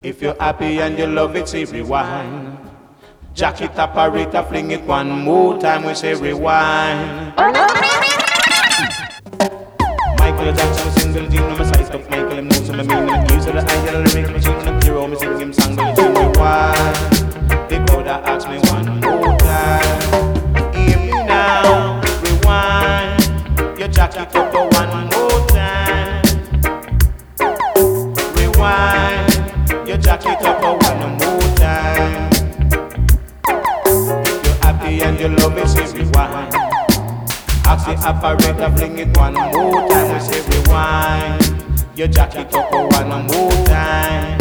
If you're happy and you love it, say rewind. Jack it, operator, fling it one more time, we say rewind. Michael Jackson, single gene, I'm a size of Michael, I'm known to my meaning, use of the idol, lyric machine, I'm hero, me sing him song, but it's rewind. The crowd ask me one more time. Hear me now, rewind. You jack it up for one more time. Rewind. You jack it up for one more time. If you're happy and you love it, say rewind. Ask the operator, fling it one more time. We say rewind. You jack it up for one more time.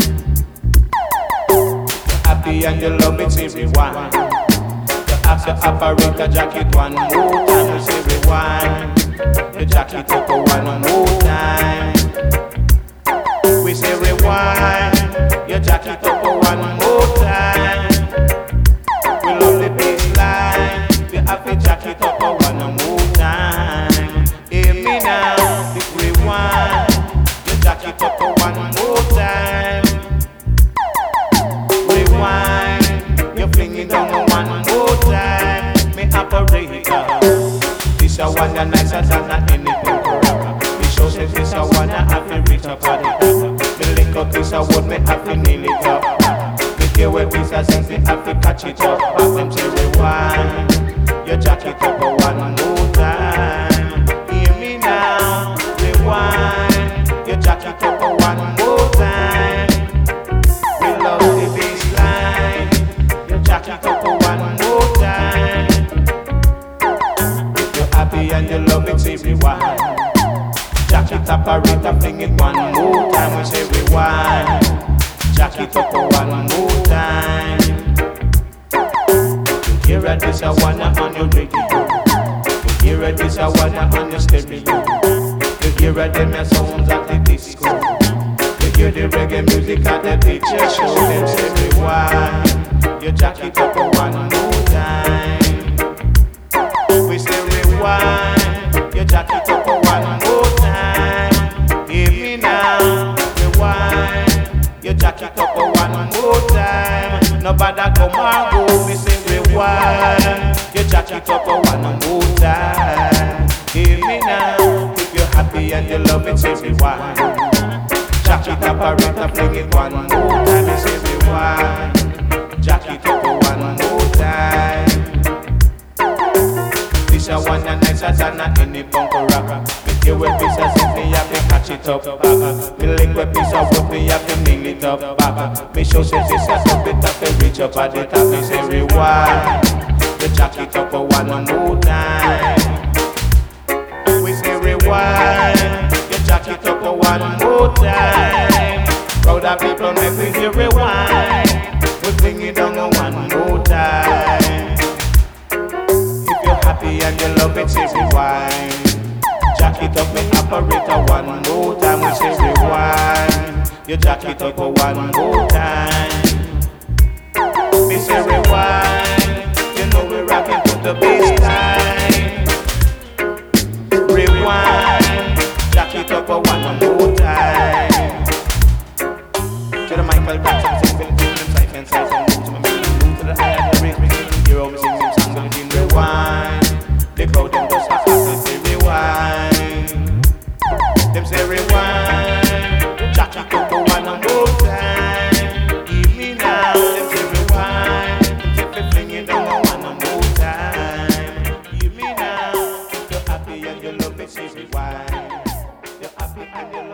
You're happy and you love it, say rewind. You ask the operator, jack it one more time. We say rewind. You jack it up for one more time. We say rewind. You jack it up for one more time. We love the bass line. We have to jack it up for one more time. Hear me now, if rewind. You jack it up for one more time. Rewind. You fling it down one more time. Me operator. This a one that nicer than anything for rocker. Me show says this a one that have to reach up at the top. Me link up this a wood, me have to nail it up. Me care where this a sense, me have to catch it up. Back them say rewind. You jack it up for one more time. Hear me now, rewind. You jack it up for one more time. We love the bass line. You jack it up for one more time. If you're happy and you love it, say rewind. Jack it up, operator, fling it one more time. We say rewind. Jack it up for one more time. You hear this a one on your radio. You hear this a one on your stereo. You hear them sounds at the disco. You hear the reggae music at the picture show. Them say rewind. You jack it up for one more time. We say rewind. You jack it up for one more time. Hear me now, rewind. You jack it up for one more time. Nobody come and go, we say rewind. You jack it up for one more time. Hear me now, if you're happy and you love it, say rewind. Jack it up, operator, fling it one more time. We say rewind. Jack it up for one more time. This a one that nicer than any bunker rocker. You with piece of sense, me have to catch it up, Me link with piece of wood, me have to nail it up, Me show says this a step it up, to reach up at the top. Me say rewind. You jack it up for one more time. We say rewind. You jack it up for one more time. Crowd of people make we say rewind. We fling it down one more time. If you're happy and you love it, say rewind. Jack it up, me operator, one more time. We say rewind. You jack it up for one more time. Me say rewind. You know we rockin' to the bass line. Rewind. Jack it up for one more time. To the Michael Jackson, sing Billie Jean, them sight and sight and move to my meaning. Move to the eye of the ring. Hear how me sing them song, Billie Jean, rewind. The crowd them just have to say rewind. Them say rewind. Jack it up for one more time. Hear me now. Them say rewind. Them say fling it down one more time. Hear me now. You're happy and you love it, say rewind. You're happy and you love it.